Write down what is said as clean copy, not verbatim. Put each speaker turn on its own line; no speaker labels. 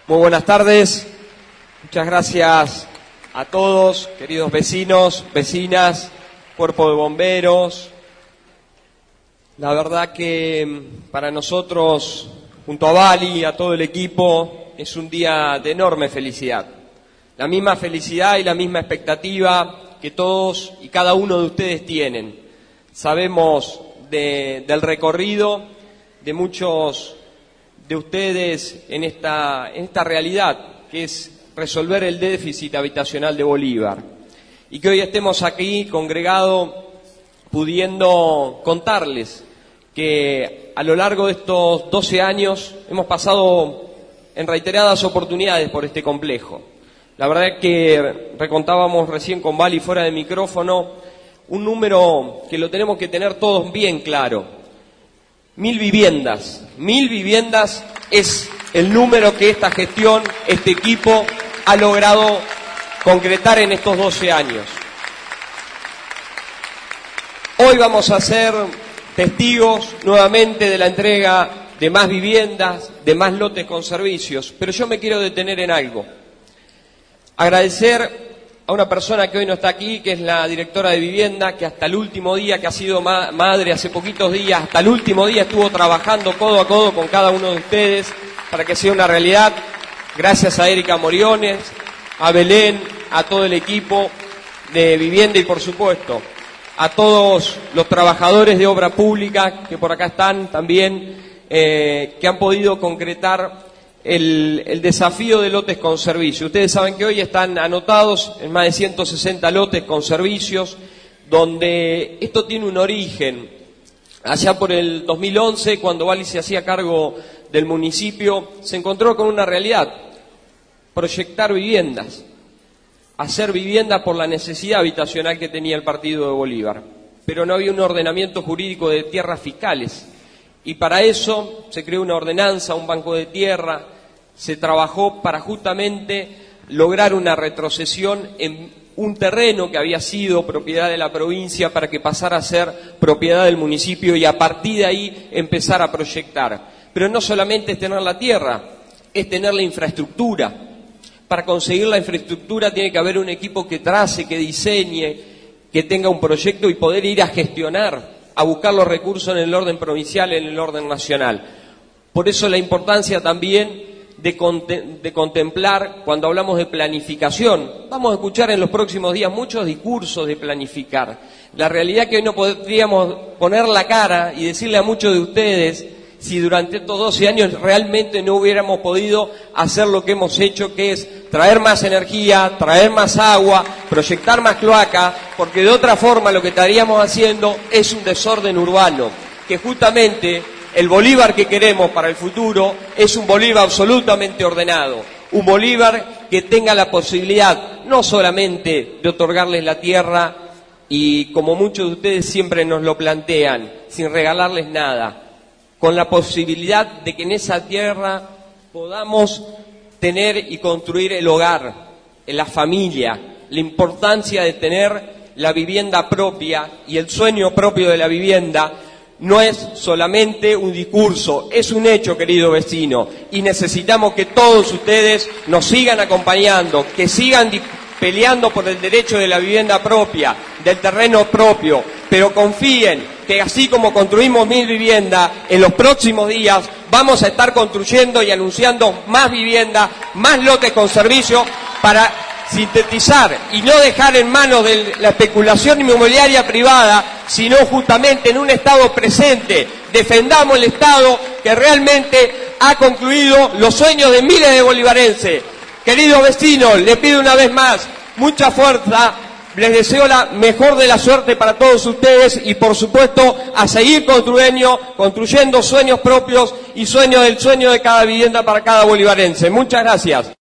Muy buenas tardes, muchas gracias a todos, queridos vecinos, vecinas, cuerpo de bomberos. La verdad que para nosotros, junto a Vali, a todo el equipo, es un día de enorme felicidad. La misma felicidad y la misma expectativa que todos y cada uno de ustedes tienen. Sabemos del recorrido de muchos de ustedes en esta realidad, que es resolver el déficit habitacional de Bolívar. Y que hoy estemos aquí congregados pudiendo contarles que a lo largo de estos 12 años hemos pasado en reiteradas oportunidades por este complejo. La verdad es que recontábamos recién con Vali fuera de micrófono un número que lo tenemos que tener todos bien claro. 1000 viviendas. 1000 viviendas es el número que esta gestión, este equipo, ha logrado concretar en estos 12 años. Hoy vamos a ser testigos nuevamente de la entrega de más viviendas, de más lotes con servicios, pero yo me quiero detener en algo. Agradecer a una persona que hoy no está aquí, que es la directora de vivienda, que hasta el último día, que ha sido madre hace poquitos días, hasta el último día estuvo trabajando codo a codo con cada uno de ustedes para que sea una realidad. Gracias a Erika Moriones, a Belén, a todo el equipo de vivienda y por supuesto a todos los trabajadores de obra pública que por acá están también, que han podido concretar el desafío de lotes con servicios. Ustedes saben que hoy están anotados en más de 160 lotes con servicios, donde esto tiene un origen. Allá por el 2011, cuando Vali se hacía cargo del municipio, se encontró con una realidad: proyectar viviendas, hacer vivienda por la necesidad habitacional que tenía el partido de Bolívar. Pero no había un ordenamiento jurídico de tierras fiscales. Y para eso se creó una ordenanza, un banco de tierra, se trabajó para justamente lograr una retrocesión en un terreno que había sido propiedad de la provincia para que pasara a ser propiedad del municipio y a partir de ahí empezar a proyectar. Pero no solamente es tener la tierra, es tener la infraestructura. Para conseguir la infraestructura tiene que haber un equipo que trace, que diseñe, que tenga un proyecto y poder ir a gestionar, a buscar los recursos en el orden provincial, en el orden nacional. Por eso la importancia también de contemplar cuando hablamos de planificación. Vamos a escuchar en los próximos días muchos discursos de planificar. La realidad que hoy no podríamos poner la cara y decirle a muchos de ustedes si durante estos 12 años realmente no hubiéramos podido hacer lo que hemos hecho, que es traer más energía, traer más agua, proyectar más cloaca, porque de otra forma lo que estaríamos haciendo es un desorden urbano, que justamente el Bolívar que queremos para el futuro es un Bolívar absolutamente ordenado, un Bolívar que tenga la posibilidad no solamente de otorgarles la tierra y como muchos de ustedes siempre nos lo plantean, sin regalarles nada, con la posibilidad de que en esa tierra podamos tener y construir el hogar, la familia, la importancia de tener la vivienda propia y el sueño propio de la vivienda no es solamente un discurso, es un hecho, querido vecino, y necesitamos que todos ustedes nos sigan acompañando, que sigan peleando por el derecho de la vivienda propia, del terreno propio, pero confíen que así como construimos 1000 viviendas, en los próximos días vamos a estar construyendo y anunciando más viviendas, más lotes con servicio para sintetizar y no dejar en manos de la especulación inmobiliaria privada, sino justamente en un Estado presente. Defendamos el Estado que realmente ha concluido los sueños de miles de bolivarenses. Queridos vecinos, les pido una vez más mucha fuerza, les deseo la mejor de la suerte para todos ustedes y por supuesto a seguir construyendo sueños propios y del sueño de cada vivienda para cada bolivarense. Muchas gracias.